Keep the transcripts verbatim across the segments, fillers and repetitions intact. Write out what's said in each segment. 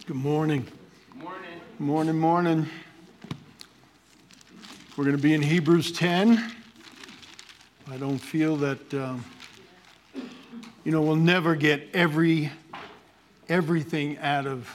Good morning. Morning. Morning, morning. We're going to be in Hebrews ten. I don't feel that, um, you know, we'll never get every everything out of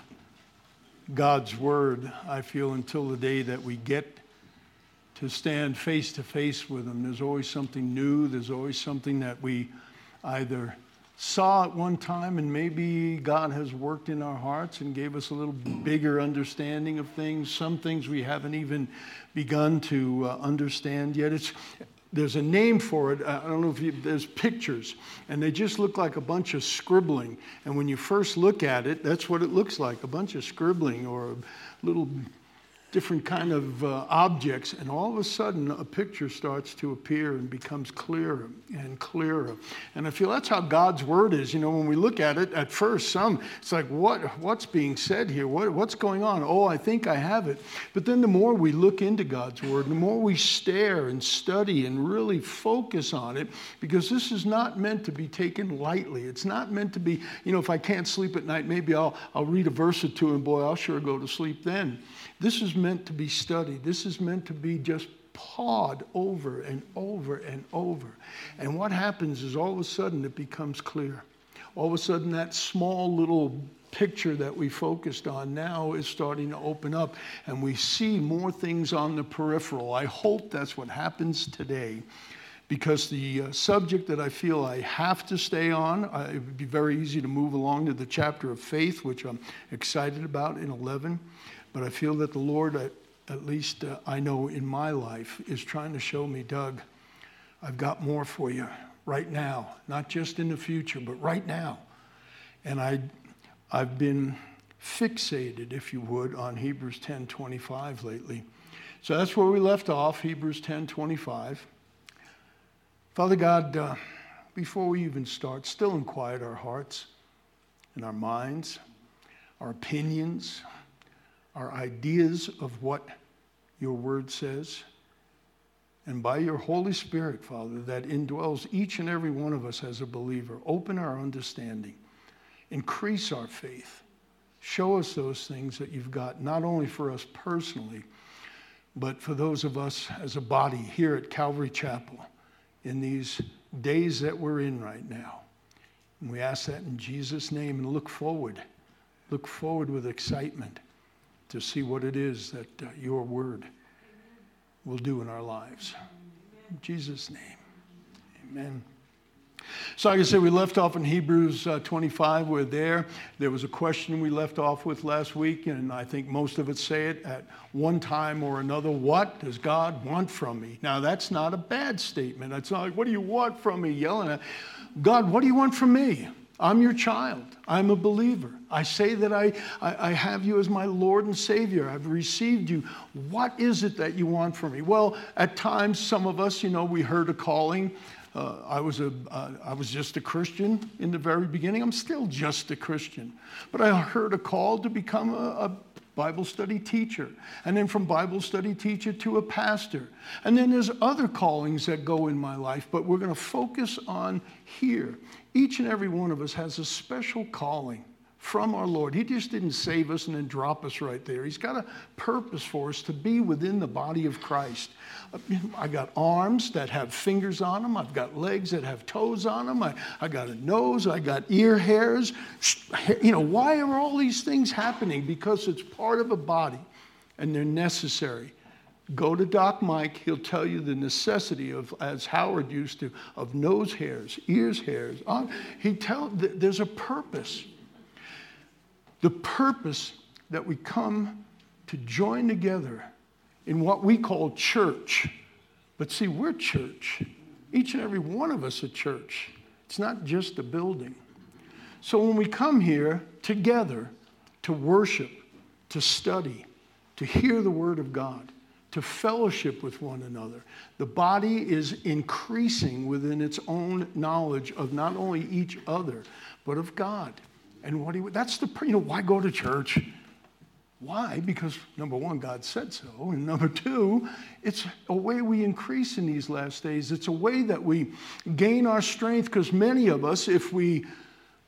God's Word, I feel, until the day that we get to stand face to face with Him. There's always something new. There's always something that we either saw at one time, and maybe God has worked in our hearts and gave us a little bigger understanding of things. Some things we haven't even begun to uh, understand yet. It's there's a name for it. I don't know if you, there's pictures, and they just look like a bunch of scribbling. And when you first look at it, that's what it looks like, a bunch of scribbling or a little different kind of uh, objects, and all of a sudden a picture starts to appear and becomes clearer and clearer. And I feel that's how God's Word is. You know, when we look at it at first, some, it's like, what what's being said here? What what's going on? Oh, I think I have it. But then the more we look into God's Word, the more we stare and study and really focus on it, because this is not meant to be taken lightly. It's not meant to be, you know, if I can't sleep at night, maybe I'll I'll read a verse or two, and boy, I'll sure go to sleep then. This is meant to be studied. This is meant to be just pawed over and over and over. And what happens is all of a sudden it becomes clear. All of a sudden that small little picture that we focused on now is starting to open up, and we see more things on the peripheral. I hope that's what happens today, because the uh, subject that I feel I have to stay on, uh, it would be very easy to move along to the chapter of faith, which I'm excited about in eleven. But I feel that the Lord, at, at least uh, I know in my life, is trying to show me, Doug, I've got more for you right now, not just in the future, but right now. And I, I've been fixated, if you would, on Hebrews ten twenty-five lately. So that's where we left off, Hebrews ten twenty-five. Father God, uh, before we even start, still and quiet our hearts and our minds, our opinions, our ideas of what your word says. And by your Holy Spirit, Father, that indwells each and every one of us as a believer, open our understanding, increase our faith, show us those things that you've got, not only for us personally, but for those of us as a body here at Calvary Chapel in these days that we're in right now. And we ask that in Jesus' name, and look forward, look forward with excitement to see what it is that uh, your word will do in our lives. In Jesus' name, amen. So like I said, we left off in Hebrews uh, twenty-five. We're there. There was a question we left off with last week, and I think most of us say it at one time or another. What does God want from me? Now, that's not a bad statement. It's not like, what do you want from me? Yelling at God, what do you want from me? I'm your child. I'm a believer. I say that I, I, I have you as my Lord and Savior. I've received you. What is it that you want from me? Well, at times, some of us, you know, we heard a calling. Uh, I was a, uh, I was just a Christian in the very beginning. I'm still just a Christian. But I heard a call to become a, a Bible study teacher, and then from Bible study teacher to a pastor. And then there's other callings that go in my life, but we're going to focus on here. Each and every one of us has a special calling from our Lord. He just didn't save us and then drop us right there. He's got a purpose for us to be within the body of Christ. I got arms that have fingers on them. I've got legs that have toes on them. I, I got a nose. I got ear hairs. You know, why are all these things happening? Because it's part of a body, and they're necessary. Go to Doc Mike. He'll tell you the necessity of, as Howard used to, of nose hairs, ears hairs. He tell there's a purpose. The purpose that we come to join together in what we call church. But see, we're church. Each and every one of us a church. It's not just a building. So when we come here together to worship, to study, to hear the word of God, to fellowship with one another, the body is increasing within its own knowledge of not only each other, but of God. And what he, that's the, you know, why go to church? Why? Because number one, God said so. And number two, it's a way we increase in these last days. It's a way that we gain our strength, because many of us, if we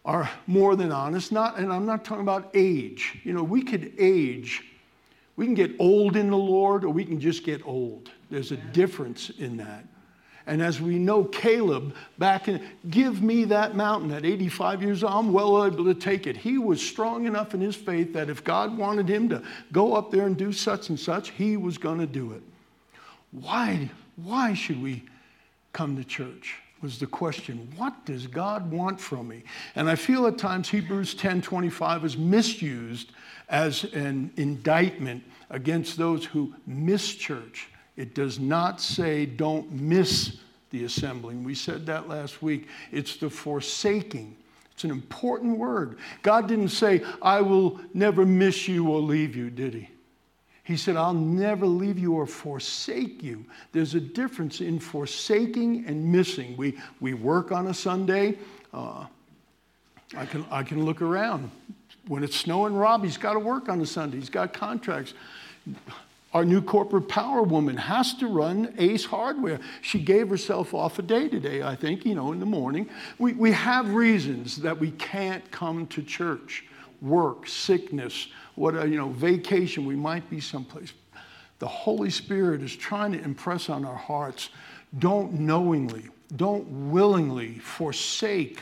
are more than honest. Not, and I'm not talking about age. You know, we could age. We can get old in the Lord, or we can just get old. There's a difference in that. And as we know, Caleb, back in, give me that mountain at eighty-five years old, I'm well able to take it. He was strong enough in his faith that if God wanted him to go up there and do such and such, he was going to do it. Why, why should we come to church? Was the question. What does God want from me? And I feel at times Hebrews ten twenty-five is misused as an indictment against those who miss church. It does not say don't miss the assembling. We said that last week. It's the forsaking. It's an important word. God didn't say, I will never miss you or leave you, did he? He said, I'll never leave you or forsake you. There's a difference in forsaking and missing. We, we work on a Sunday. Uh, I can, I can look around. When it's snowing, Robbie's got to work on a Sunday. He's got contracts. Our new corporate power woman has to run Ace Hardware. She gave herself off a day today, I think, you know, in the morning. We, we have reasons that we can't come to church. Work, sickness, what, you know, vacation, we might be someplace. The Holy Spirit is trying to impress on our hearts. Don't knowingly, don't willingly forsake,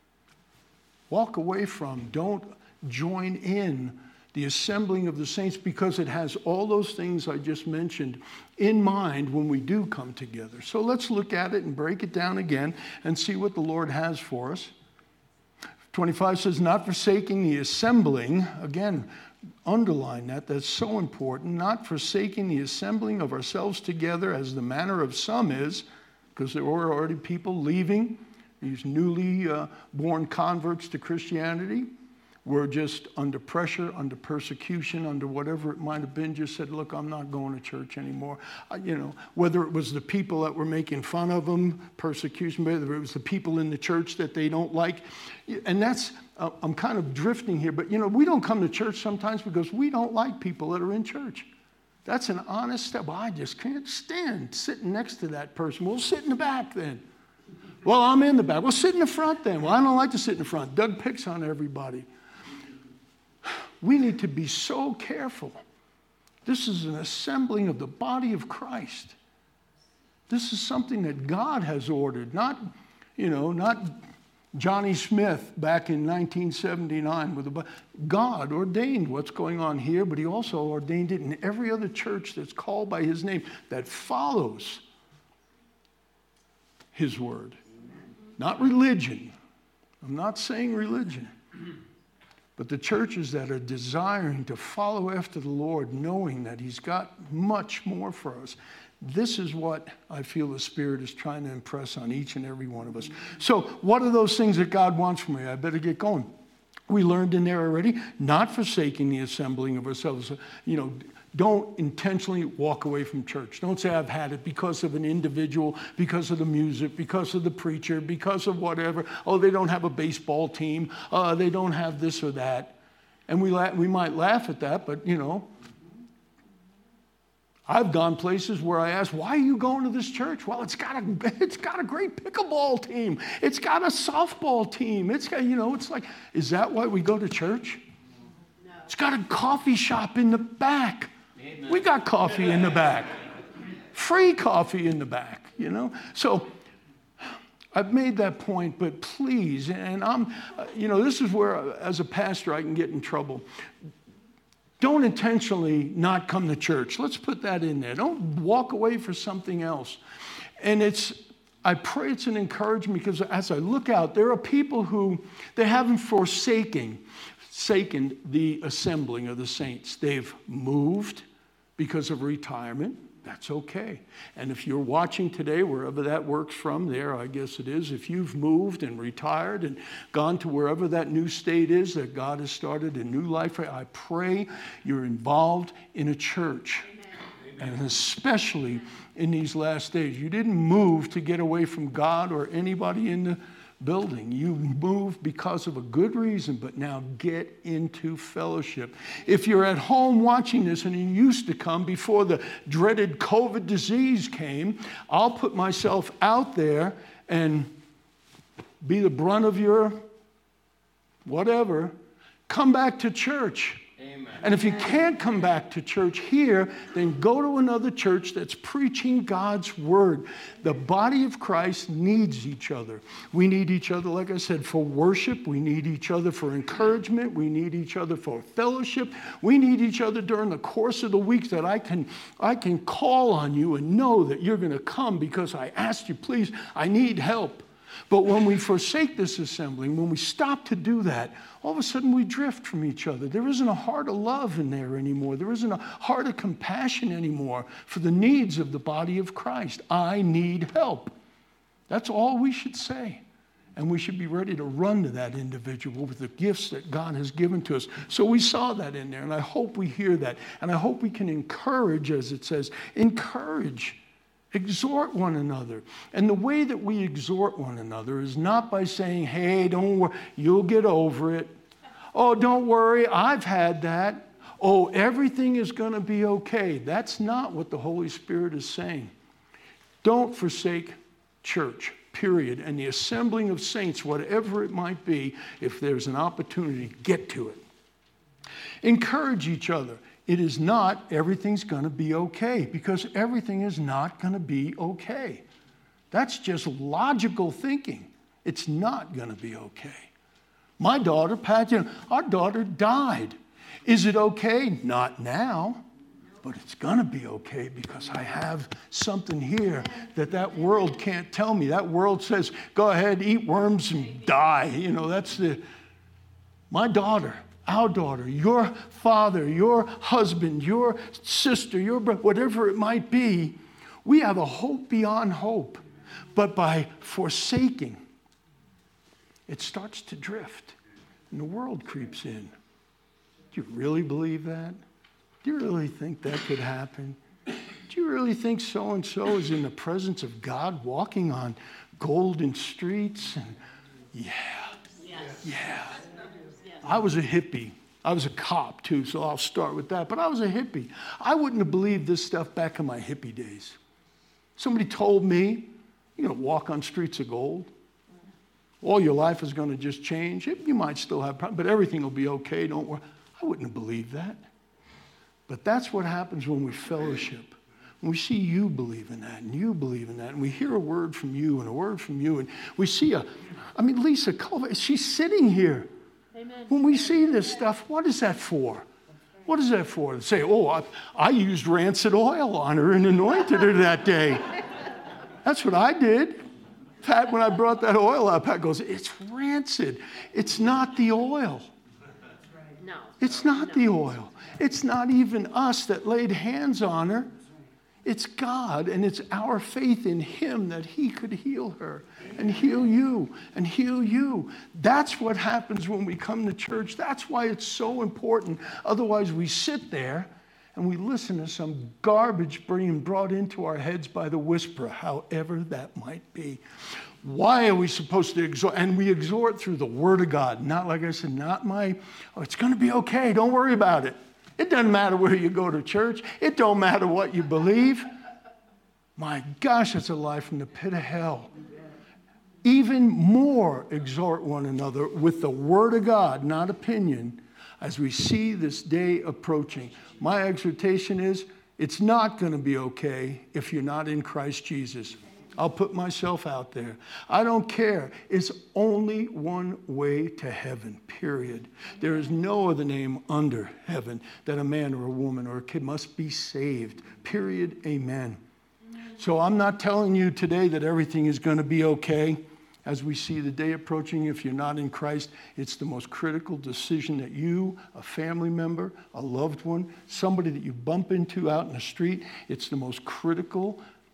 walk away from, don't join in the assembling of the saints, because it has all those things I just mentioned in mind when we do come together. So let's look at it and break it down again and see what the Lord has for us. twenty-five says, not forsaking the assembling. Again, underline that. That's so important. Not forsaking the assembling of ourselves together as the manner of some is, because there were already people leaving, these newly uh, born converts to Christianity. Were just under pressure, under persecution, under whatever it might have been, just said, look, I'm not going to church anymore. Uh, you know, whether it was the people that were making fun of them, persecution, whether it was the people in the church that they don't like. And that's, uh, I'm kind of drifting here, but you know, we don't come to church sometimes because we don't like people that are in church. That's an honest step. Well, I just can't stand sitting next to that person. We'll sit in the back then. Well, I'm in the back. Well, sit in the front then. Well, I don't like to sit in the front. Doug picks on everybody. We need to be so careful. This is an assembling of the body of Christ. This is something that God has ordered, not, you know, not Johnny Smith back in nineteen seventy-nine. With the, God ordained what's going on here, but he also ordained it in every other church that's called by his name, that follows his word. Not religion. I'm not saying religion. But the churches that are desiring to follow after the Lord, knowing that he's got much more for us, this is what I feel the Spirit is trying to impress on each and every one of us. So what are those things that God wants from me? I better get going. We learned in there already, not forsaking the assembling of ourselves. You know, don't intentionally walk away from church. Don't say, I've had it because of an individual, because of the music, because of the preacher, because of whatever. Oh, they don't have a baseball team. Uh, they don't have this or that. And we, la- we might laugh at that, but, you know, I've gone places where I ask, why are you going to this church? Well, it's got a, it's got a great pickleball team. It's got a softball team. It's got, you know, it's like, is that why we go to church? No. It's got a coffee shop in the back. Amen. We got coffee in the back. Free coffee in the back, you know. So I've made that point, but please, and I'm, uh, you know, this is where, uh, as a pastor, I can get in trouble. Don't intentionally not come to church. Let's put that in there. Don't walk away for something else. And it's, I pray it's an encouragement, because as I look out, there are people who, they haven't forsaken, forsaken the assembling of the saints. They've moved because of retirement. That's okay. And if you're watching today, wherever that works from, there, I guess it is, if you've moved and retired and gone to wherever that new state is that God has started a new life, I pray you're involved in a church. Amen. And especially in these last days. You didn't move to get away from God or anybody in the building. You moved because of a good reason, but now get into fellowship. If you're at home watching this and you used to come before the dreaded COVID disease came, I'll put myself out there and be the brunt of your whatever, come back to church. Amen. And if you can't come back to church here, then go to another church that's preaching God's word. The body of Christ needs each other. We need each other, like I said, for worship. We need each other for encouragement. We need each other for fellowship. We need each other during the course of the week that I can, I can call on you and know that you're going to come because I asked you, please, I need help. But when we forsake this assembling, when we stop to do that, all of a sudden we drift from each other. There isn't a heart of love in there anymore. There isn't a heart of compassion anymore for the needs of the body of Christ. I need help. That's all we should say. And we should be ready to run to that individual with the gifts that God has given to us. So we saw that in there, and I hope we hear that. And I hope we can encourage, as it says, encourage. Exhort one another. And the way that we exhort one another is not by saying, hey, don't worry, you'll get over it. Oh, don't worry, I've had that. Oh, everything is going to be okay. That's not what the Holy Spirit is saying. Don't forsake church, period. And the assembling of saints, whatever it might be, if there's an opportunity, get to it. Encourage each other. It is not everything's going to be okay, because everything is not going to be okay. That's just logical thinking. It's not going to be okay. My daughter, Pat, you know, our daughter died. Is it okay? Not now, but it's going to be okay because I have something here that that world can't tell me. That world says, go ahead, eat worms and die. You know, that's the, my daughter. Our daughter, your father, your husband, your sister, your brother, whatever it might be, we have a hope beyond hope. But by forsaking, it starts to drift, and the world creeps in. Do you really believe that? Do you really think that could happen? Do you really think so-and-so is in the presence of God walking on golden streets? And yeah, Yes. yeah. I was a hippie. I was a cop too, so I'll start with that. But I was a hippie. I wouldn't have believed this stuff back in my hippie days. Somebody told me, you're going to walk on streets of gold. All your life is going to just change. You might still have problems, but everything will be okay. Don't worry. I wouldn't have believed that. But that's what happens when we fellowship. When we see you believe in that, and you believe in that, and we hear a word from you and a word from you, and we see a, I mean, Lisa Culver, she's sitting here. Amen. When we see this stuff, what is that for? What is that for? To say, oh, I, I used rancid oil on her and anointed her that day. That's what I did. Pat, when I brought that oil out, Pat goes, it's rancid. It's not the oil. No. It's not no. the oil. It's not even us that laid hands on her. It's God, and it's our faith in him that he could heal her and heal you and heal you. That's what happens when we come to church. That's why it's so important. Otherwise, we sit there and we listen to some garbage being brought into our heads by the whisperer, however that might be. Why are we supposed to exhort? And we exhort through the Word of God. Not, like I said, not my, oh, it's going to be okay. Don't worry about it. It doesn't matter where you go to church. It don't matter what you believe. My gosh, it's a lie from the pit of hell. Even more exhort one another with the Word of God, not opinion, as we see this day approaching. My exhortation is, it's not going to be okay if you're not in Christ Jesus. I'll put myself out there. I don't care. It's only one way to heaven, period. There is no other name under heaven that a man or a woman or a kid must be saved, period, amen. So I'm not telling you today that everything is going to be okay. As we see the day approaching, if you're not in Christ, it's the most critical decision that you, a family member, a loved one, somebody that you bump into out in the street, it's the most critical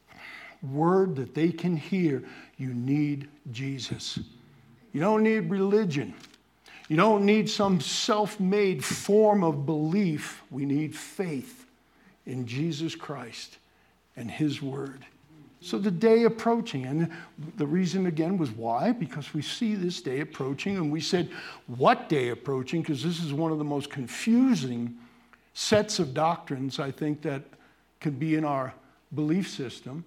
word that they can hear. You need Jesus. You don't need religion. You don't need some self-made form of belief. We need faith in Jesus Christ and his word. So the day approaching, and the reason again was why? Because we see this day approaching, and we said, what day approaching? Because this is one of the most confusing sets of doctrines, I think, that could be in our belief system.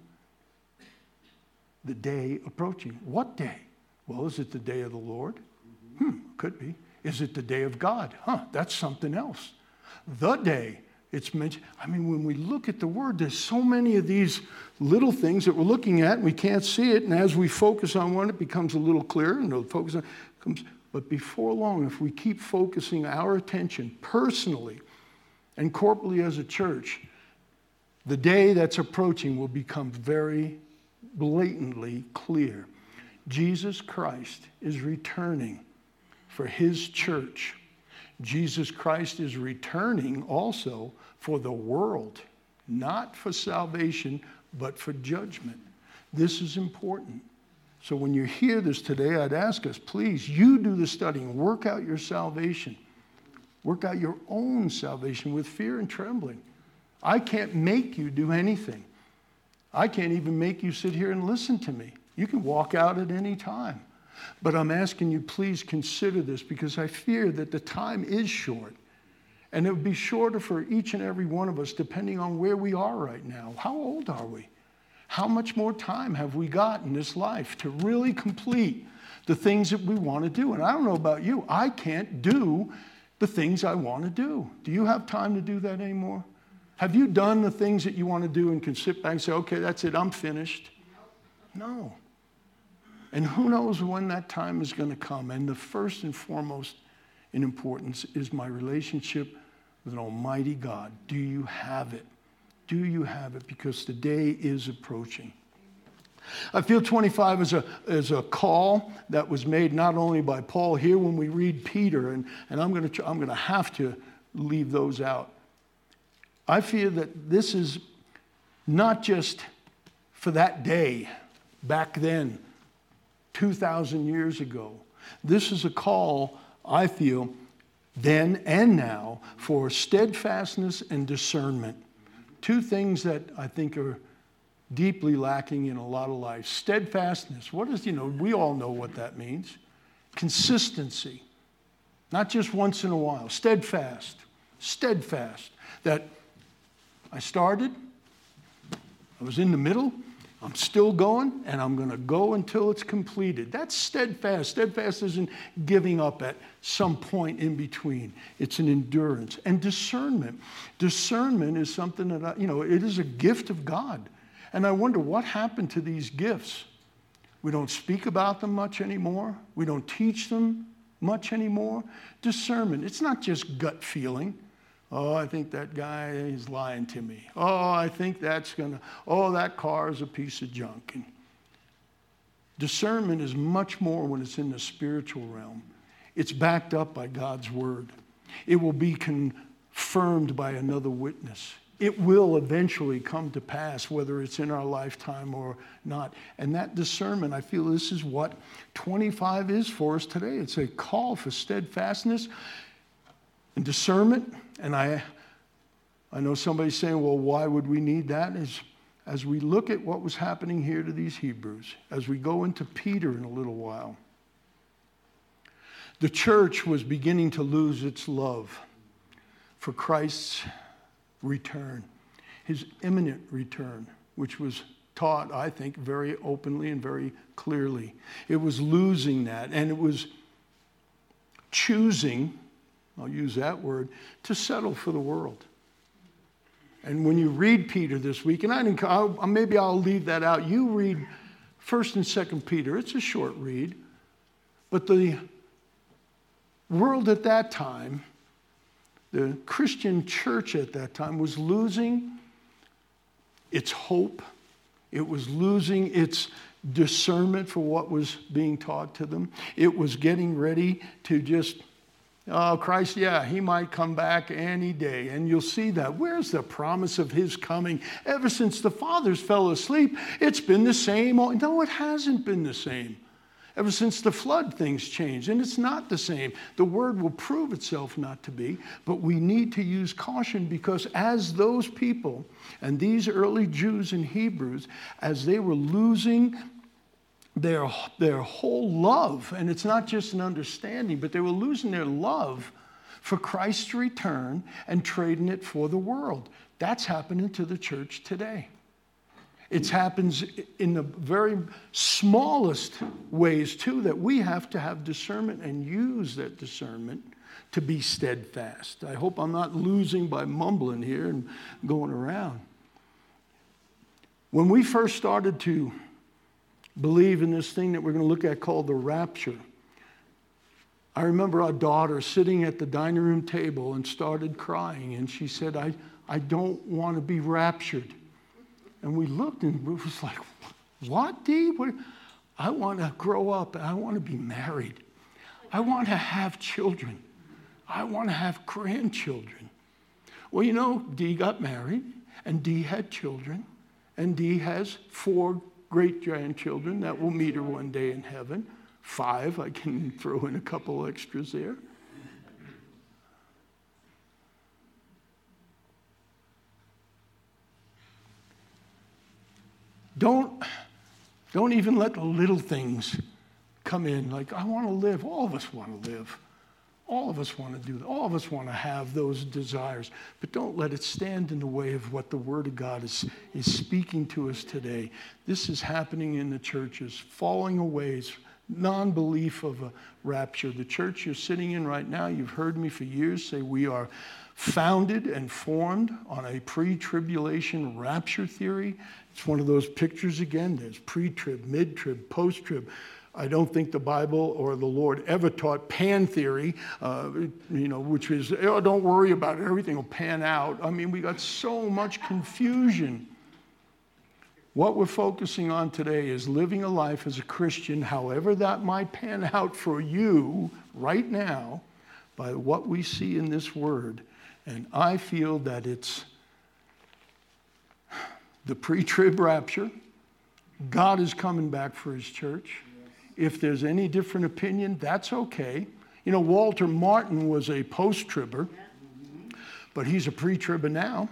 The day approaching. What day? Well, is it the day of the Lord? Hmm, could be. Is it the day of God? Huh, that's something else. The day. It's mentioned. I mean, when we look at the word, there's so many of these little things that we're looking at and we can't see it. And as we focus on one, it becomes a little clearer and it'll focus on comes. But before long, if we keep focusing our attention personally and corporately as a church, the day that's approaching will become very blatantly clear. Jesus Christ is returning for his church. Jesus Christ is returning also for the world, not for salvation, but for judgment. This is important. So when you hear this today, I'd ask us, please, you do the studying. Work out your salvation. Work out your own salvation with fear and trembling. I can't make you do anything. I can't even make you sit here and listen to me. You can walk out at any time. But I'm asking you, please consider this, because I fear that the time is short. And it would be shorter for each and every one of us, depending on where we are right now. How old are we? How much more time have we got in this life to really complete the things that we want to do? And I don't know about you. I can't do the things I want to do. Do you have time to do that anymore? Have you done the things that you want to do and can sit back and say, okay, that's it, I'm finished? No. And who knows when that time is going to come. And the first and foremost in importance is my relationship with an almighty God. Do you have it? Do you have it? Because the day is approaching. I feel twenty-five is a, is a call that was made not only by Paul here when we read Peter, and, and I'm going to I'm going to have to leave those out. I feel that this is not just for that day back then, two thousand years ago. This is a call, I feel, then and now, for steadfastness and discernment. Two things that I think are deeply lacking in a lot of life. Steadfastness. What is, you know, we all know what that means. Consistency. Not just once in a while. Steadfast. Steadfast. That I started, I was in the middle, I'm still going, and I'm going to go until it's completed. That's steadfast. Steadfast isn't giving up at some point in between. It's an endurance. And discernment. Discernment is something that, I, you know, it is a gift of God. And I wonder what happened to these gifts. We don't speak about them much anymore. We don't teach them much anymore. Discernment. It's not just gut feeling. Oh, I think that guy is lying to me. Oh, I think that's going to, oh, that car is a piece of junk. And discernment is much more when it's in the spiritual realm. It's backed up by God's word. It will be confirmed by another witness. It will eventually come to pass, whether it's in our lifetime or not. And that discernment, I feel this is what twenty-five is for us today. It's a call for steadfastness and discernment. And I, I know somebody's saying, well, why would we need that? As, as we look at what was happening here to these Hebrews, as we go into Peter in a little while, the church was beginning to lose its love for Christ's return, his imminent return, which was taught, I think, very openly and very clearly. It was losing that, and it was choosing, I'll use that word, to settle for the world. And when you read Peter this week, and I didn't, I'll, maybe I'll leave that out. You read First and Second Peter. It's a short read, but the world at that time, the Christian church at that time, was losing its hope. It was losing its discernment for what was being taught to them. It was getting ready to just, oh, Christ, yeah, he might come back any day. And you'll see that. Where's the promise of his coming? Ever since the fathers fell asleep, it's been the same. No, it hasn't been the same. Ever since the flood, things changed, and it's not the same. The word will prove itself not to be, but we need to use caution, because as those people and these early Jews and Hebrews, as they were losing their, their whole love, and it's not just an understanding, but they were losing their love for Christ's return and trading it for the world. That's happening to the church today. It happens in the very smallest ways, too, that we have to have discernment and use that discernment to be steadfast. I hope I'm not losing by mumbling here and going around. When we first started to believe in this thing that we're going to look at called the rapture, I remember our daughter sitting at the dining room table and started crying, and she said, I, I don't want to be raptured. And we looked and it was like, what, Dee? What? I want to grow up and I want to be married. I want to have children. I want to have grandchildren. Well, you know, Dee got married and Dee had children and Dee has four great-grandchildren that will meet her one day in heaven. Five, I can throw in a couple extras there. Don't, don't even let the little things come in. Like, I want to live. All of us want to live. All of us want to do that. All of us want to have those desires. But don't let it stand in the way of what the Word of God is, is speaking to us today. This is happening in the churches, falling away, non-belief of a rapture. The church you're sitting in right now, you've heard me for years say we are founded and formed on a pre-tribulation rapture theory. It's one of those pictures again. There's pre-trib, mid-trib, post-trib. I don't think the Bible or the Lord ever taught pan theory, uh, you know, which is, oh, don't worry about it, everything will pan out. I mean, we got so much confusion. What we're focusing on today is living a life as a Christian, however that might pan out for you right now, by what we see in this Word. And I feel that it's the pre-trib rapture. God is coming back for his church. If there's any different opinion, that's okay. You know, Walter Martin was a post-tribber, but he's a pre-tribber now.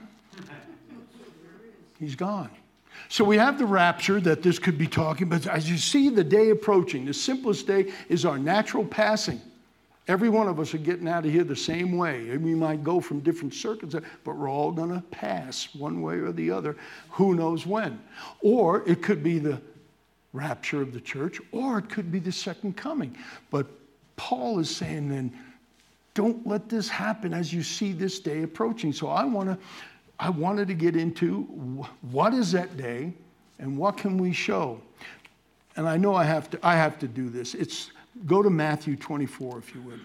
He's gone. So we have the rapture that this could be talking, but as you see the day approaching, the simplest day is our natural passing. Every one of us are getting out of here the same way. We might go from different circuits, but we're all going to pass one way or the other. Who knows when? Or it could be the rapture of the church, or it could be the second coming. But Paul is saying then, don't let this happen as you see this day approaching. So I want to, I wanted to get into what is that day and what can we show. And I know I have to, I have to do this. It's go to Matthew twenty-four, if you would.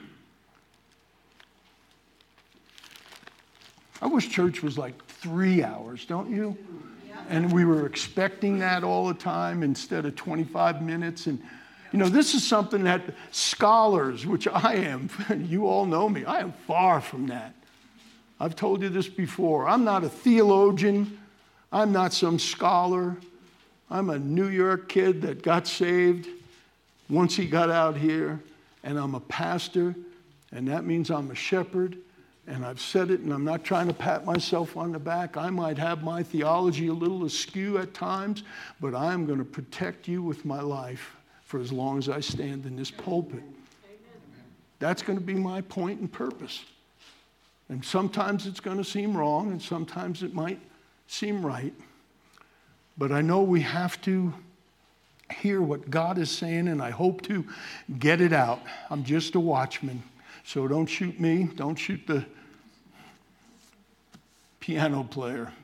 I wish church was like three hours, don't you? And we were expecting that all the time instead of twenty-five minutes. And, you know, this is something that scholars, which I am, you all know me, I am far from that. I've told you this before. I'm not a theologian. I'm not some scholar. I'm a New York kid that got saved once he got out here. And I'm a pastor, and that means I'm a shepherd. And I've said it, and I'm not trying to pat myself on the back. I might have my theology a little askew at times, but I'm going to protect you with my life for as long as I stand in this pulpit. Amen. That's going to be my point and purpose. And sometimes it's going to seem wrong, and sometimes it might seem right. But I know we have to hear what God is saying, and I hope to get it out. I'm just a watchman. So don't shoot me. Don't shoot the piano player.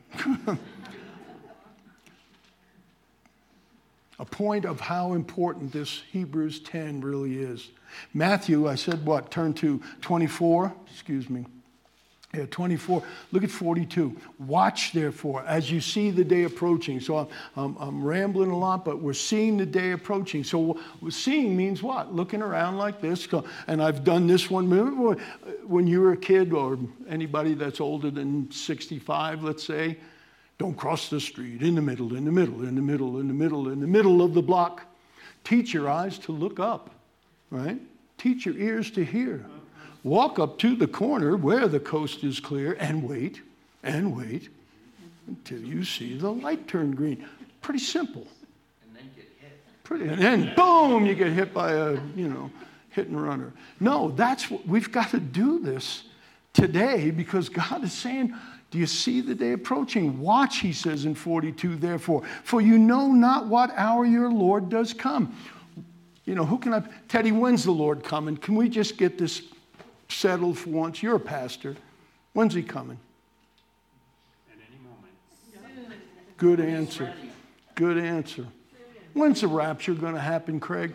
A point of how important this Hebrews ten really is. Matthew, I said what? Turn to twenty-four. Excuse me. Yeah, twenty-four. Look at forty-two. Watch, therefore, as you see the day approaching. So I'm, I'm, I'm rambling a lot, but we're seeing the day approaching. So seeing means what? Looking around like this. And I've done this one. Remember when you were a kid, or anybody that's older than sixty-five, let's say, don't cross the street. In the middle, in the middle, in the middle, in the middle, in the middle of the block. Teach your eyes to look up, right? Teach your ears to hear. Walk up to the corner where the coast is clear and wait and wait until you see the light turn green. Pretty simple. And then get hit. Pretty, and then boom, you get hit by a, you know, hit and runner. No, that's what we've got to do this today because God is saying Do you see the day approaching? Watch, he says in forty-two, therefore, for you know not what hour your Lord does come. You know, who can I, Teddy, when's the Lord coming? Can we just get this settled for once? You're a pastor. When's he coming? At any moment. Good answer. Good answer. When's the rapture going to happen, Craig?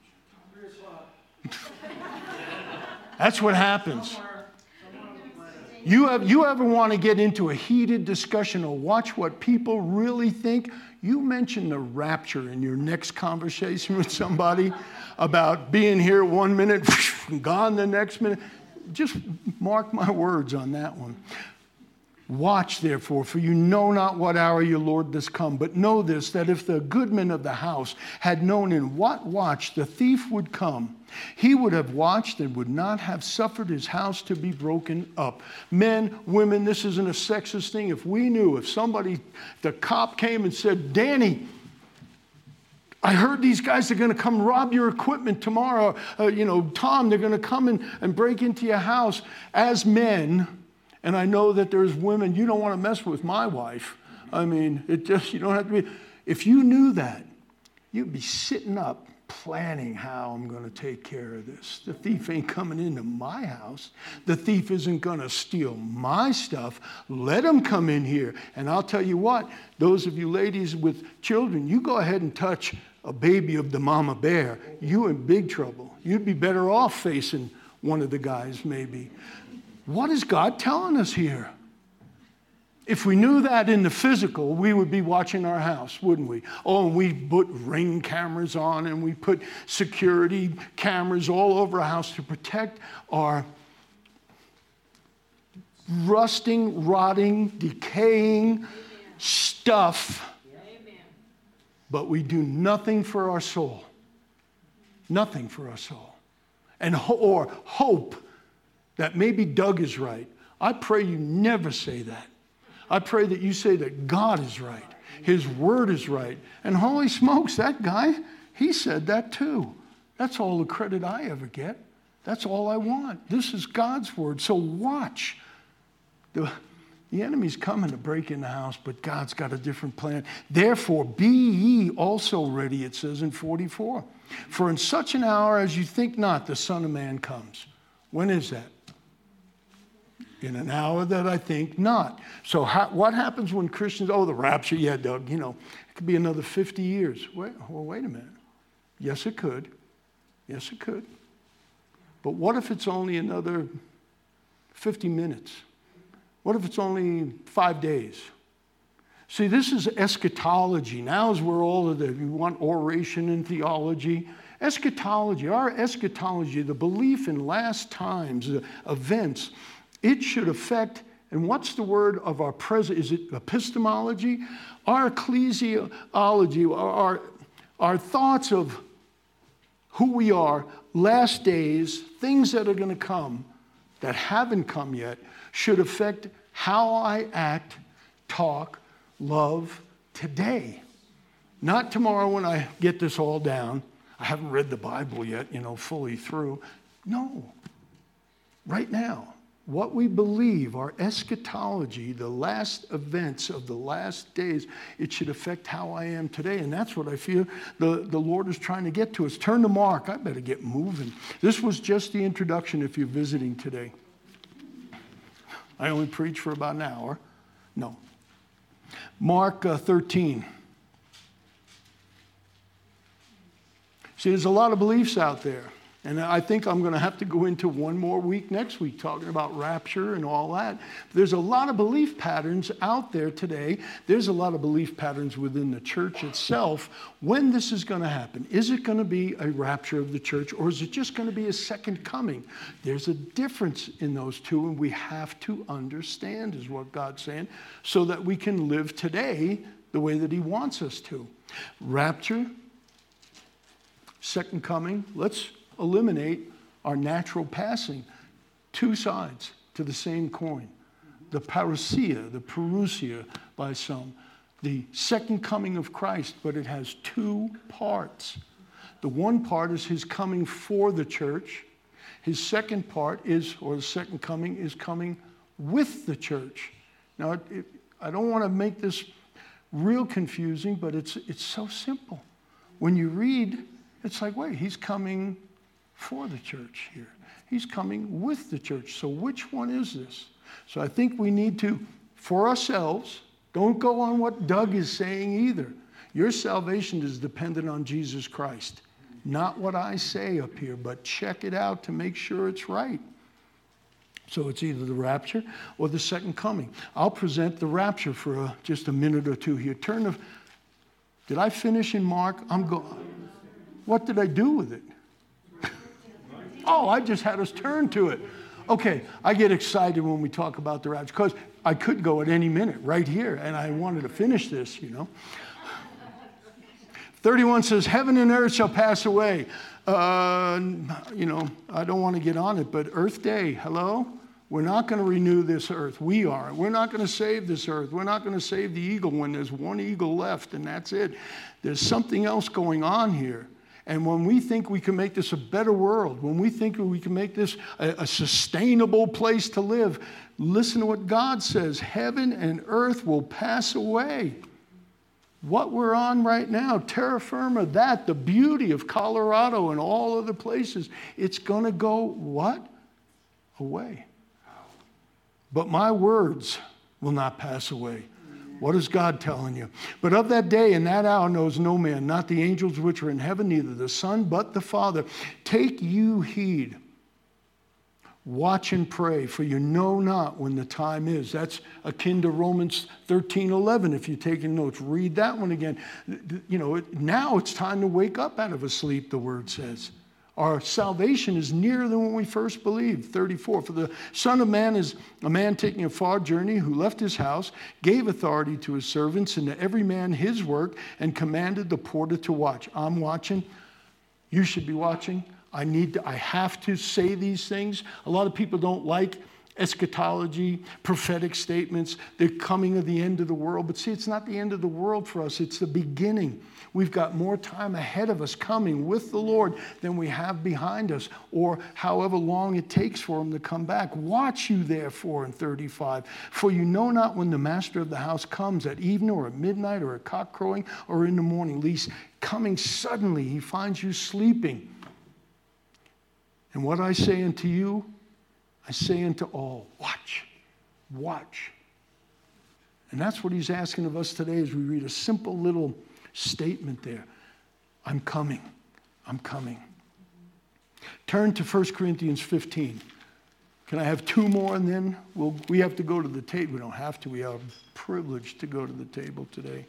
That's what happens. You, have, you ever want to get into a heated discussion or watch what people really think? You mention the rapture in your next conversation with somebody about being here one minute, gone the next minute. Just mark my words on that one. Watch, therefore, for you know not what hour your Lord does come. But know this, that if the goodman of the house had known in what watch the thief would come, he would have watched and would not have suffered his house to be broken up. Men, women, this isn't a sexist thing. If we knew, if somebody, the cop came and said, Danny, I heard these guys are going to come rob your equipment tomorrow. Uh, you know, Tom, they're going to come and, and break into your house. As men, and I know that there's women, you don't want to mess with my wife. I mean, it just, you don't have to be. If you knew that, you'd be sitting up planning how I'm going to take care of this. The thief ain't coming into my house. The thief isn't going to steal my stuff. Let him come in here. And I'll tell you what, those of you ladies with children, you go ahead and touch a baby of the mama bear. You in big trouble. You'd be better off facing one of the guys maybe. What is God telling us here? If we knew that in the physical, we would be watching our house, wouldn't we? Oh, and we put Ring cameras on and we put security cameras all over our house to protect our rusting, rotting, decaying Amen. Stuff. Amen. But we do nothing for our soul. Nothing for our soul. And ho- or hope that maybe Doug is right. I pray you never say that. I pray that you say that God is right. His word is right. And holy smokes, that guy, he said that too. That's all the credit I ever get. That's all I want. This is God's word. So watch. The, the enemy's coming to break in the house, but God's got a different plan. Therefore, be ye also ready, it says in forty-four. For in such an hour as you think not, the Son of Man comes. When is that? In an hour that I think not. So how, what happens when Christians, oh, the rapture, yeah, Doug, you know, it could be another fifty years. Wait, well, wait a minute. Yes, it could. Yes, it could. But what if it's only another fifty minutes? What if it's only five days? See, this is eschatology. Now is where all of the, you want oration and theology. Eschatology, our eschatology, the belief in last times, uh, events, it should affect, and what's the word of our present? Is it epistemology? Our ecclesiology, our, our, our thoughts of who we are, last days, things that are going to come that haven't come yet, should affect how I act, talk, love today. Not tomorrow when I get this all down. I haven't read the Bible yet, you know, fully through. No. Right now. What we believe, our eschatology, the last events of the last days, it should affect how I am today. And that's what I feel the, the Lord is trying to get to us. Turn to Mark. I better get moving. This was just the introduction if you're visiting today. I only preach for about an hour. No. Mark uh, thirteen. See, there's a lot of beliefs out there. And I think I'm going to have to go into one more week next week talking about rapture and all that. There's a lot of belief patterns out there today. There's a lot of belief patterns within the church itself. When this is going to happen, is it going to be a rapture of the church or is it just going to be a second coming? There's a difference in those two, and we have to understand is what God's saying so that we can live today the way that he wants us to. Rapture, second coming, let's eliminate our natural passing. Two sides to the same coin. The parousia, the parousia by some. The second coming of Christ, but it has two parts. The one part is his coming for the church. His second part is, or the second coming, is coming with the church. Now, it, it, I don't want to make this real confusing, but it's, it's so simple. When you read, it's like, wait, he's coming for the church here. He's coming with the church. So which one is this? So I think we need to, for ourselves, don't go on what Doug is saying either. Your salvation is dependent on Jesus Christ. Not what I say up here, but check it out to make sure it's right. So it's either the rapture or the second coming. I'll present the rapture for a, just a minute or two here. Turn to, did I finish in Mark? I'm going. What did I do with it? Oh, I just had us turn to it. Okay, I get excited when we talk about the rapture because I could go at any minute right here, and I wanted to finish this, you know. thirty-one says, heaven and earth shall pass away. Uh, you know, I don't want to get on it, but Earth Day, hello? We're not going to renew this earth. We are. We're not going to save this earth. We're not going to save the eagle when there's one eagle left, and that's it. There's something else going on here. And when we think we can make this a better world, when we think we can make this a, a sustainable place to live, listen to what God says. Heaven and earth will pass away. What we're on right now, terra firma, that, the beauty of Colorado and all other places, it's going to go what? Away. But my words will not pass away. What is God telling you? But of that day and that hour knows no man, not the angels which are in heaven, neither the Son, but the Father. Take you heed. Watch and pray, for you know not when the time is. That's akin to Romans thirteen eleven. If you're taking notes, read that one again. You know, now it's time to wake up out of a sleep, the word says. Our salvation is nearer than when we first believed. thirty-four, for the Son of Man is a man taking a far journey who left his house, gave authority to his servants, and to every man his work, and commanded the porter to watch. I'm watching. You should be watching. I need to, I have to say these things. A lot of people don't like eschatology, prophetic statements, the coming of the end of the world. But see, it's not the end of the world for us. It's the beginning. We've got more time ahead of us coming with the Lord than we have behind us, or however long it takes for him to come back. Watch you therefore in thirty-five, for you know not when the master of the house comes, at evening or at midnight or at cock crowing or in the morning, lest coming suddenly he finds you sleeping. And what I say unto you, I say unto all, watch, watch. And that's what he's asking of us today as we read a simple little statement there. I'm coming, I'm coming. Turn to First Corinthians fifteen. Can I have two more and then we'll, we have to go to the table. We don't have to, we are privileged to go to the table today.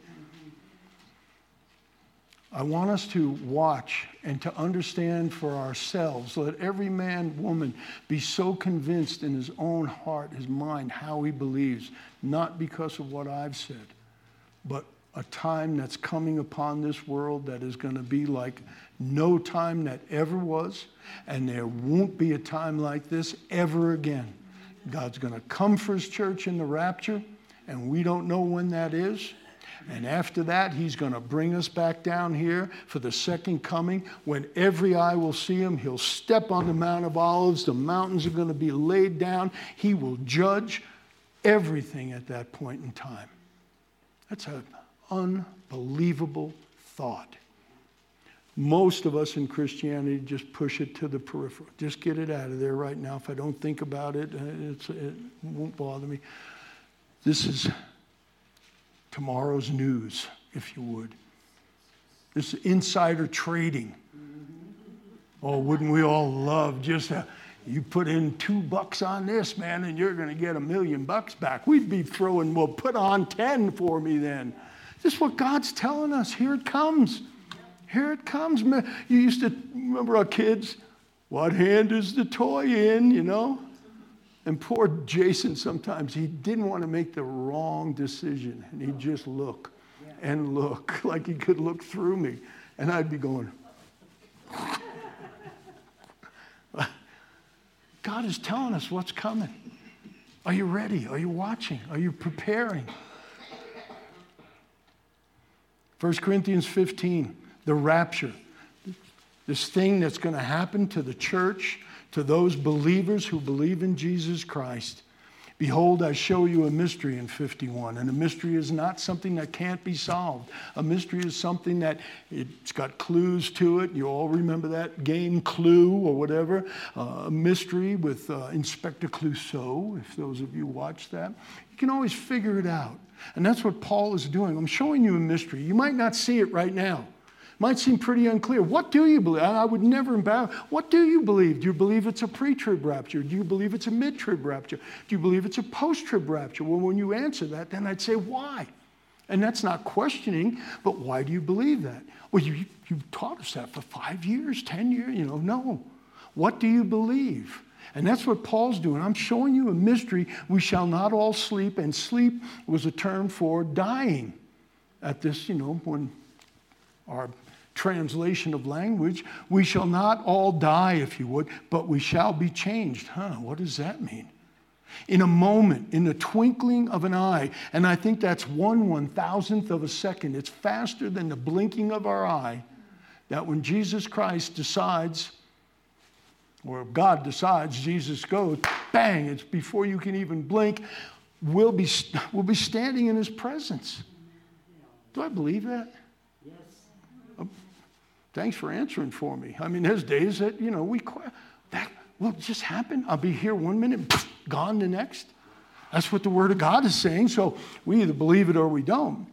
I want us to watch and to understand for ourselves. Let every man, woman be so convinced in his own heart, his mind, how he believes, not because of what I've said, but a time that's coming upon this world that is going to be like no time that ever was, and there won't be a time like this ever again. God's going to come for his church in the rapture, and we don't know when that is. And after that, he's going to bring us back down here for the second coming, when every eye will see him. He'll step on the Mount of Olives. The mountains are going to be laid down. He will judge everything at that point in time. That's an unbelievable thought. Most of us in Christianity just push it to the peripheral. Just get it out of there right now. If I don't think about it, it's, it won't bother me. This is tomorrow's news, if you would. This is insider trading. Oh, wouldn't we all love just a, you put in two bucks on this, man, and you're going to get a million bucks back. We'd be throwing, well, put on ten for me then. This is what God's telling us. Here it comes. Here it comes. You used to remember our kids, what hand is the toy in, you know? And poor Jason, sometimes he didn't want to make the wrong decision. And he'd just look and look like he could look through me. And I'd be going, God is telling us what's coming. Are you ready? Are you watching? Are you preparing? First Corinthians fifteen, the rapture. This thing that's going to happen to the church, to those believers who believe in Jesus Christ. Behold, I show you a mystery in fifty-one. And a mystery is not something that can't be solved. A mystery is something that it's got clues to it. You all remember that game Clue or whatever. Uh, a mystery with uh, Inspector Clouseau, if those of you watch that. You can always figure it out. And that's what Paul is doing. I'm showing you a mystery. You might not see it right now. Might seem pretty unclear. What do you believe? I would never embarrass. What do you believe? Do you believe it's a pre-trib rapture? Do you believe it's a mid-trib rapture? Do you believe it's a post-trib rapture? Well, when you answer that, then I'd say, why? And that's not questioning, but why do you believe that? Well, you, you've taught us that for five years, ten years, you know, no. What do you believe? And that's what Paul's doing. I'm showing you a mystery. We shall not all sleep, and sleep was a term for dying. At this, you know, when our translation of language, we shall not all die, if you would, but we shall be changed. Huh, what does that mean? In a moment, in the twinkling of an eye, and I think that's one one thousandth of a second. It's faster than the blinking of our eye, that when Jesus Christ decides, or God decides, Jesus goes, bang, it's before you can even blink, we'll be, we'll be standing in his presence. Do I believe that? Thanks for answering for me. I mean, there's days that, you know, we, that will just happen. I'll be here one minute, gone the next. That's what the Word of God is saying, so we either believe it or we don't.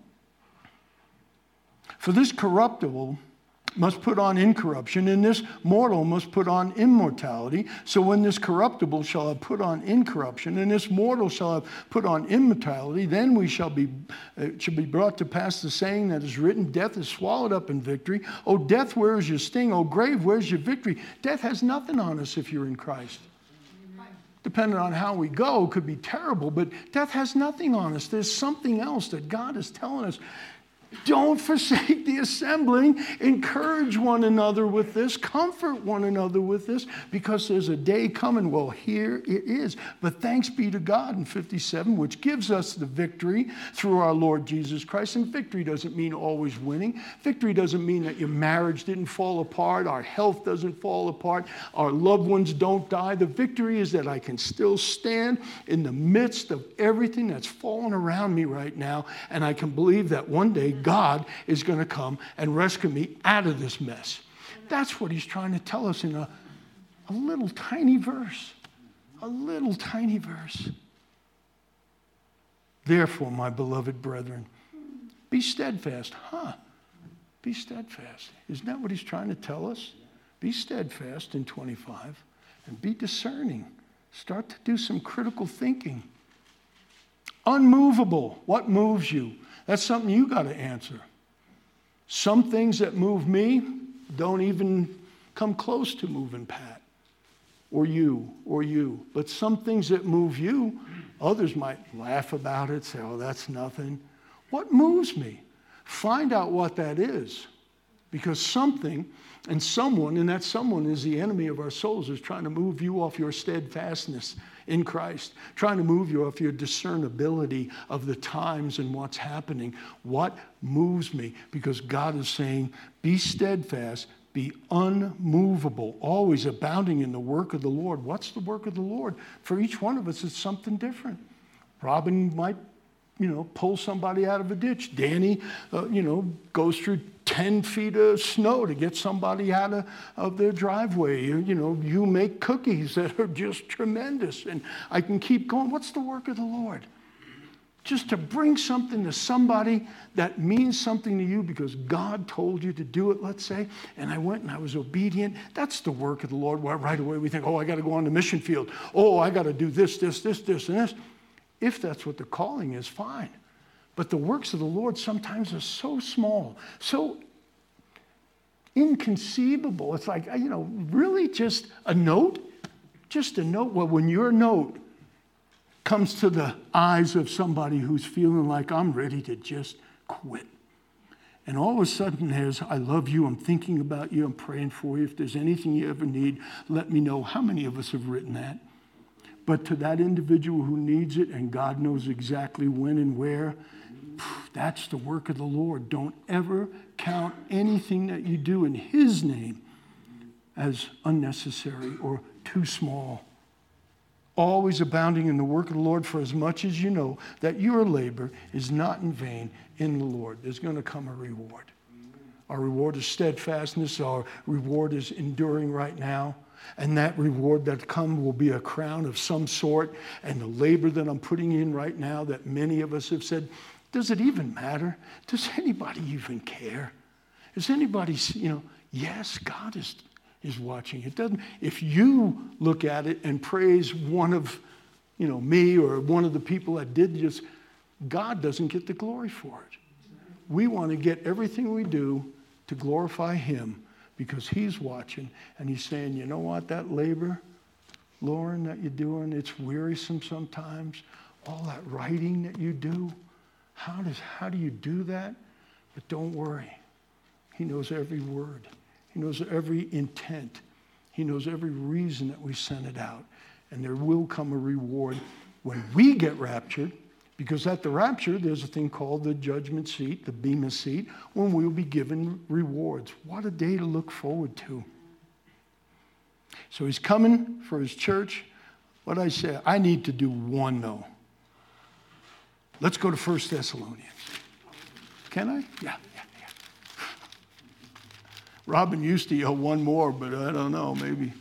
For this corruptible must put on incorruption, and this mortal must put on immortality. So when this corruptible shall have put on incorruption, and this mortal shall have put on immortality, then we shall be, it shall be brought to pass the saying that is written, death is swallowed up in victory. O death, where is your sting? O grave, where's your victory? Death has nothing on us if you're in Christ. Depending on how we go, could be terrible, but death has nothing on us. There's something else that God is telling us. Don't forsake the assembling. Encourage one another with this. Comfort one another with this, because there's a day coming. Well, here it is. But thanks be to God in fifty-seven, which gives us the victory through our Lord Jesus Christ. And victory doesn't mean always winning. Victory doesn't mean that your marriage didn't fall apart, our health doesn't fall apart, our loved ones don't die. The victory is that I can still stand in the midst of everything that's falling around me right now, and I can believe that one day God is going to come and rescue me out of this mess. That's what he's trying to tell us in a, a little tiny verse. A little tiny verse. Therefore, my beloved brethren, be steadfast. Huh? Be steadfast. Isn't that what he's trying to tell us? Be steadfast in twenty-five and be discerning. Start to do some critical thinking. Unmovable. What moves you? That's something you got to answer. Some things that move me don't even come close to moving Pat or you or you. But some things that move you, others might laugh about it, say, oh, that's nothing. What moves me? Find out what that is. Because something and someone, and that someone is the enemy of our souls, is trying to move you off your steadfastness in Christ, trying to move you off your discernibility of the times and what's happening. What moves me? Because God is saying, be steadfast, be unmovable, always abounding in the work of the Lord. What's the work of the Lord? For each one of us, it's something different. Robin might, you know, pull somebody out of a ditch. Danny, uh, you know, goes through ten feet of snow to get somebody out of, of their driveway. You, you know, you make cookies that are just tremendous. And I can keep going. What's the work of the Lord? Just to bring something to somebody that means something to you because God told you to do it, let's say, and I went and I was obedient. That's the work of the Lord. Well, right away we think, oh, I got to go on the mission field. Oh, I got to do this, this, this, this, and this. If that's what the calling is, fine. But the works of the Lord sometimes are so small, so inconceivable. It's like, you know, really just a note? Just a note. Well, when your note comes to the eyes of somebody who's feeling like I'm ready to just quit. And all of a sudden there's, I love you, I'm thinking about you, I'm praying for you. If there's anything you ever need, let me know. How many of us have written that? But to that individual who needs it, and God knows exactly when and where, that's the work of the Lord. Don't ever count anything that you do in His name as unnecessary or too small. always abounding in the work of the Lord, for as much as you know that your labor is not in vain in the Lord. There's going to come a reward. Our reward is steadfastness. Our reward is enduring right now. And that reward that comes will be a crown of some sort. And the labor that I'm putting in right now, that many of us have said, does it even matter? Does anybody even care? Is anybody, you know, yes, God is, is watching. It doesn't, if you look at it and praise one of, you know, me or one of the people that did this, God doesn't get the glory for it. We want to get everything we do to glorify him because he's watching and he's saying, you know what, that labor, Lauren, that you're doing, it's wearisome sometimes. All that writing that you do, how does how do you do that? But don't worry. He knows every word. He knows every intent. He knows every reason that we sent it out. And there will come a reward when we get raptured, because at the rapture, there's a thing called the judgment seat, the bema seat, when we'll be given rewards. What a day to look forward to. So he's coming for his church. What I say, I need to do one though. Let's go to First Thessalonians. Can I? Yeah, yeah, yeah. Robin used to yell one more, but I don't know, maybe.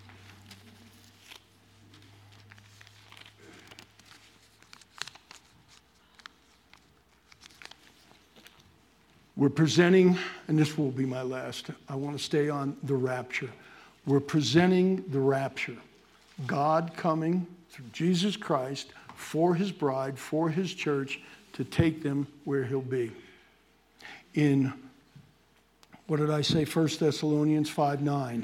We're presenting, and this will be my last, I want to stay on the rapture. We're presenting the rapture. God coming through Jesus Christ for his bride, for his church, to take them where he'll be. In, what did I say, First Thessalonians five nine.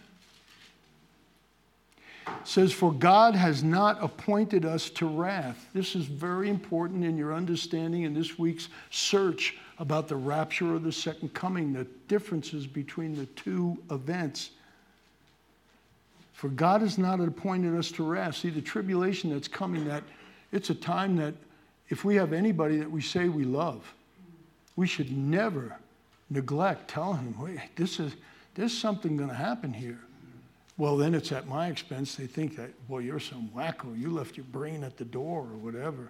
It says, for God has not appointed us to wrath. This is very important in your understanding in this week's search about the rapture or the second coming, the differences between the two events. For God has not appointed us to wrath. See, the tribulation that's coming, that it's a time that if we have anybody that we say we love, we should never neglect telling them, wait, this is, there's something going to happen here. Well, then it's at my expense. They think that, boy, you're some wacko. You left your brain at the door or whatever.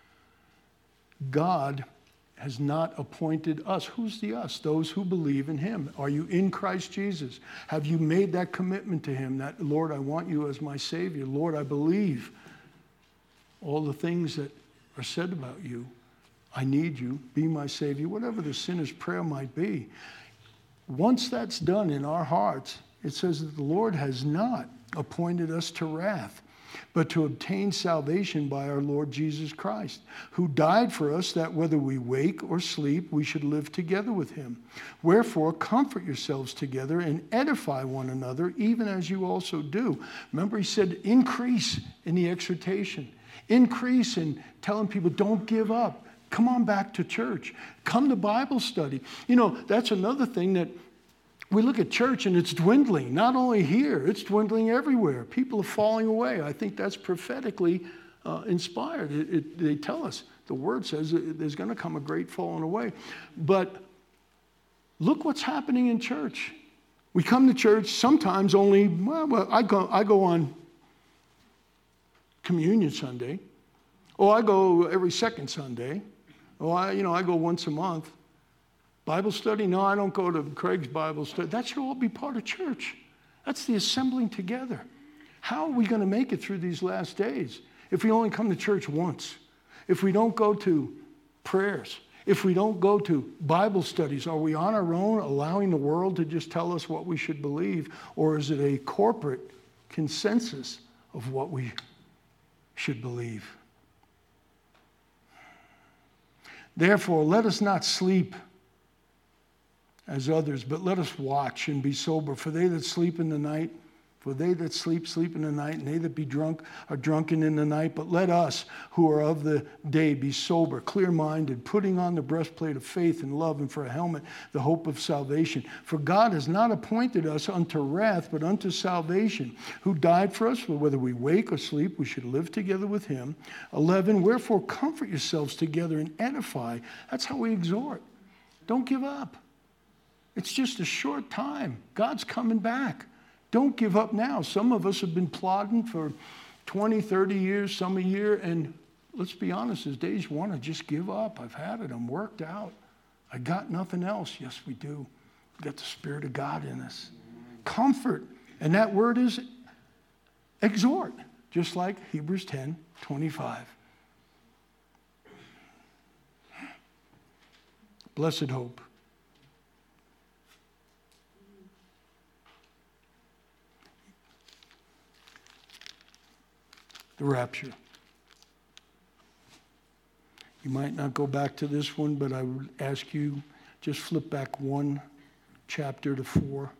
God has not appointed us. Who's the us? Those who believe in him. Are you in Christ Jesus? Have you made that commitment to him that, Lord, I want you as my Savior. Lord, I believe all the things that are said about you. I need you. Be my Savior. Whatever the sinner's prayer might be. Once that's done in our hearts, it says that the Lord has not appointed us to wrath, but to obtain salvation by our Lord Jesus Christ, who died for us that whether we wake or sleep, we should live together with him. Wherefore, comfort yourselves together and edify one another, even as you also do. Remember, he said, increase in the exhortation. Increase in telling people, don't give up. Come on back to church. Come to Bible study. You know, that's another thing that we look at church and it's dwindling. Not only here, it's dwindling everywhere. People are falling away. I think that's prophetically uh, inspired. It, it, they tell us, the word says there's going to come a great falling away. But look what's happening in church. We come to church sometimes only, well, well I go, I go on Communion Sunday. Oh, I go every second Sunday. Oh, I, you know, I go once a month. Bible study? No, I don't go to Craig's Bible study. That should all be part of church. That's the assembling together. How are we going to make it through these last days if we only come to church once? If we don't go to prayers? If we don't go to Bible studies? Are we on our own allowing the world to just tell us what we should believe? Or is it a corporate consensus of what we should believe? Therefore, let us not sleep as others, but let us watch and be sober. For they that sleep in the night, for they that sleep, sleep in the night, and they that be drunk are drunken in the night. But let us, who are of the day, be sober, clear-minded, putting on the breastplate of faith and love, and for a helmet, the hope of salvation. For God has not appointed us unto wrath, but unto salvation, who died for us, for whether we wake or sleep, we should live together with him. eleven, wherefore comfort yourselves together and edify. That's how we exhort. Don't give up. It's just a short time. God's coming back. Don't give up now. Some of us have been plodding for twenty, thirty years, some a year, and let's be honest, there's days you want to just give up. I've had it. I'm worked out. I got nothing else. Yes, we do. We've got the Spirit of God in us. Comfort. And that word is exhort, just like Hebrews ten twenty-five. Blessed hope. The rapture. You might not go back to this one, but I would ask you, just flip back one chapter to four.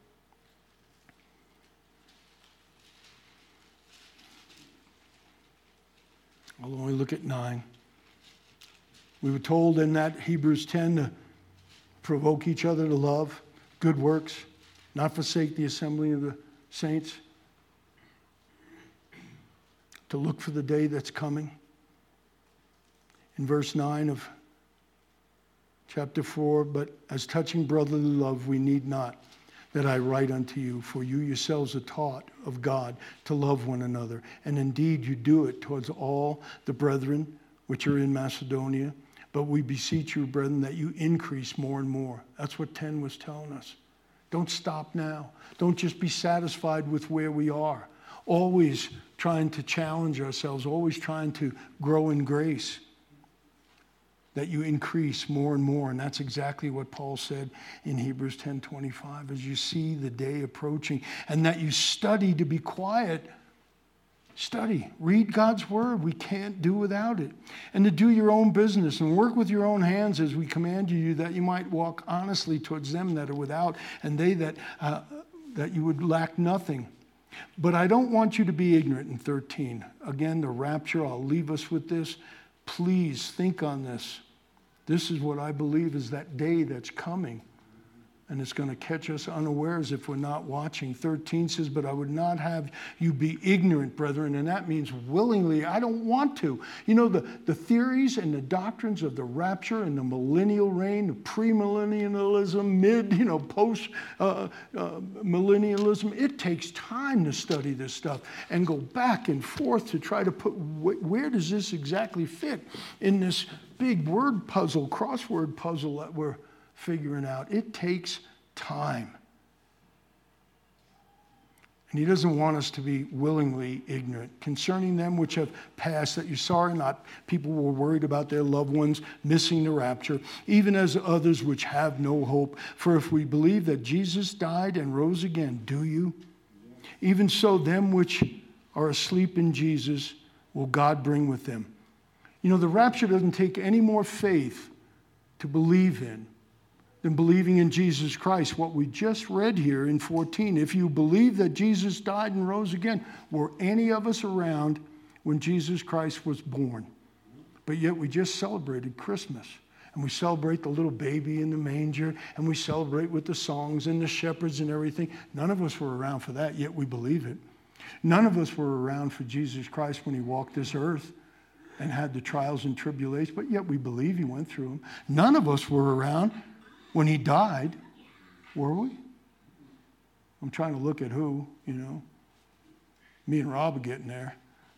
I'll only look at nine. We were told in that Hebrews ten to provoke each other to love, good works, not forsake the assembly of the saints, to look for the day that's coming. In verse nine of chapter four, but as touching brotherly love, we need not that I write unto you, for you yourselves are taught of God to love one another. And indeed you do it towards all the brethren which are in Macedonia. But we beseech you, brethren, that you increase more and more. That's what ten was telling us. Don't stop now. Don't just be satisfied with where we are. Always trying to challenge ourselves, always trying to grow in grace. That you increase more and more. And that's exactly what Paul said in Hebrews ten twenty-five. As you see the day approaching, and that you study to be quiet. Study. Read God's word. We can't do without it. And to do your own business and work with your own hands as we command you, that you might walk honestly towards them that are without, and they that, uh, that you would lack nothing. But I don't want you to be ignorant in thirteen. Again, the rapture, I'll leave us with this. Please think on this. This is what I believe is that day that's coming. And it's going to catch us unawares if we're not watching. thirteen says, but I would not have you be ignorant, brethren. And that means willingly. I don't want to. You know, the, the theories and the doctrines of the rapture and the millennial reign, the premillennialism, mid, you know, post uh, uh, millennialism. It takes time to study this stuff and go back and forth to try to put, wh- where does this exactly fit in this big word puzzle, crossword puzzle that we're figuring out. It takes time. And he doesn't want us to be willingly ignorant concerning them which have passed, that you saw or not. People were worried about their loved ones missing the rapture, even as others which have no hope. For if we believe that Jesus died and rose again, do you? Even so, them which are asleep in Jesus will God bring with them. You know, the rapture doesn't take any more faith to believe in than believing in Jesus Christ. What we just read here in fourteen, if you believe that Jesus died and rose again, were any of us around when Jesus Christ was born? But yet we just celebrated Christmas. And we celebrate the little baby in the manger, and we celebrate with the songs and the shepherds and everything. None of us were around for that, yet we believe it. None of us were around for Jesus Christ when he walked this earth and had the trials and tribulations, but yet we believe he went through them. None of us were around when he died, were we? I'm trying to look at who, you know. Me and Rob are getting there.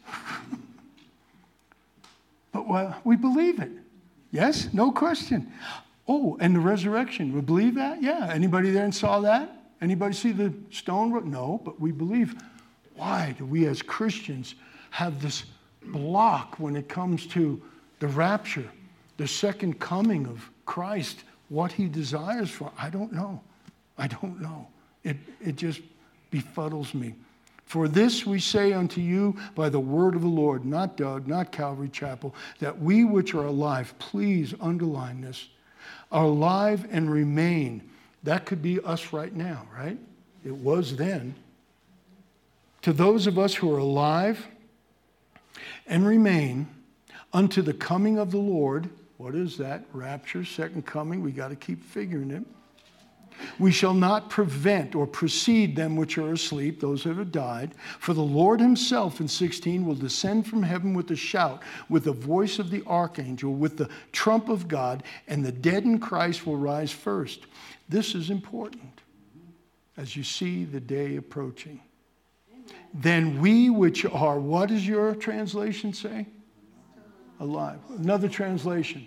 But well, we believe it. Yes? No question. Oh, and the resurrection. We believe that? Yeah. Anybody there and saw that? Anybody see the stone? No, but we believe. Why do we as Christians have this block when it comes to the rapture, the second coming of Christ? What he desires for, I don't know. I don't know. It, it just befuddles me. For this we say unto you by the word of the Lord, not Doug, not Calvary Chapel, that we which are alive, please underline this, are alive and remain. That could be us right now, right? It was then. To those of us who are alive and remain unto the coming of the Lord. What is that? Rapture, second coming. We got to keep figuring it. We shall not prevent or precede them which are asleep, those that have died. For the Lord himself, in sixteen, will descend from heaven with a shout, with the voice of the archangel, with the trump of God, and the dead in Christ will rise first. This is important as you see the day approaching. then we which are, what does your translation say? Alive. Another translation.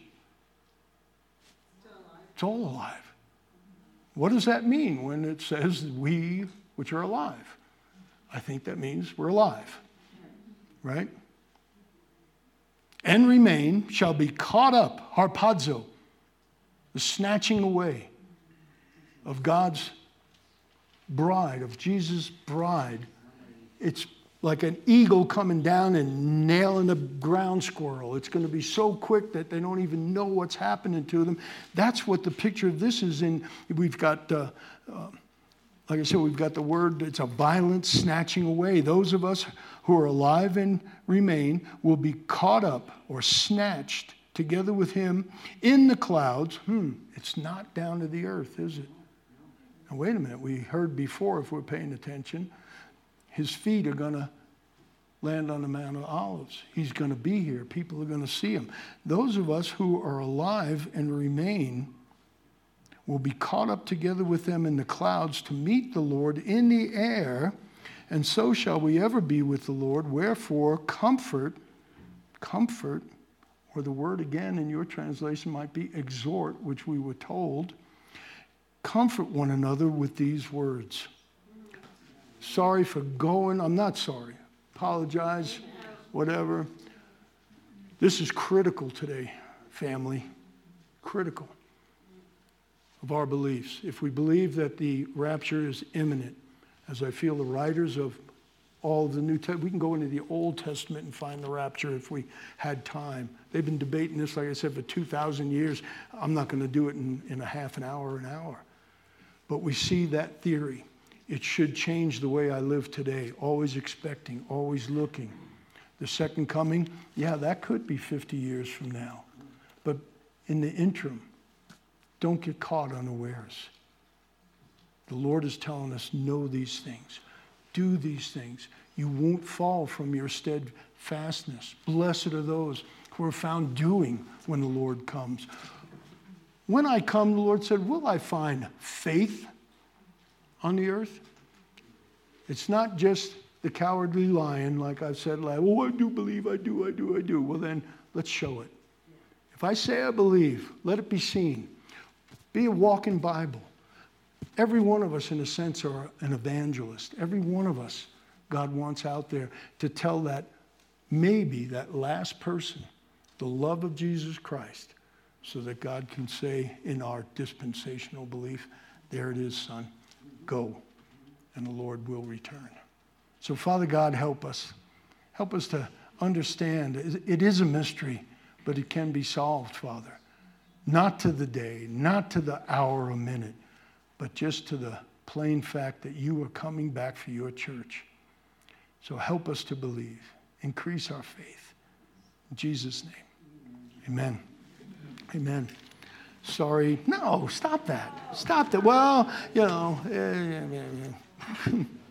It's all alive. What does that mean when it says we which are alive? I think that means we're alive. Right? And remain shall be caught up, harpazo, the snatching away of God's bride, of Jesus' bride. It's like an eagle coming down and nailing a ground squirrel. It's going to be so quick that they don't even know what's happening to them. That's what the picture of this is in. We've got, uh, uh, like I said, we've got the word, it's a violent snatching away. Those of us who are alive and remain will be caught up or snatched together with him in the clouds. Hmm, it's not down to the earth, is it? Now, wait a minute. We heard before, if we're paying attention, his feet are going to land on the Mount of Olives. He's going to be here. People are going to see him. Those of us who are alive and remain will be caught up together with them in the clouds to meet the Lord in the air, and so shall we ever be with the Lord. Wherefore, comfort, comfort, or the word again in your translation might be exhort, which we were told, comfort one another with these words. Sorry for going. I'm not sorry. Apologize, whatever. This is critical today, family. Critical of our beliefs. If we believe that the rapture is imminent, as I feel the writers of all of the New Testament, we can go into the Old Testament and find the rapture if we had time. They've been debating this, like I said, for two thousand years. I'm not going to do it in, in a half an hour, an hour. But we see that theory. It should change the way I live today, always expecting, always looking. The second coming, yeah, that could be fifty years from now. But in the interim, don't get caught unawares. The Lord is telling us, know these things. Do these things. You won't fall from your steadfastness. Blessed are those who are found doing when the Lord comes. When I come, the Lord said, will I find faith on the earth? It's not just the cowardly lion, like I've said, like, oh, I do believe, I do, I do, I do. Well, then, let's show it. If I say I believe, let it be seen. Be a walking Bible. Every one of us, in a sense, are an evangelist. Every one of us, God wants out there to tell that, maybe that last person, the love of Jesus Christ, so that God can say in our dispensational belief, there it is, son, go, and the Lord will return. So, Father God, help us. Help us to understand. It is a mystery, but it can be solved, Father. Not to the day, not to the hour or minute, but just to the plain fact that you are coming back for your church. So help us to believe. Increase our faith. In Jesus' name, amen. Amen. Sorry. No, stop that. Stop that. Well, you know. Eh, eh, eh, eh.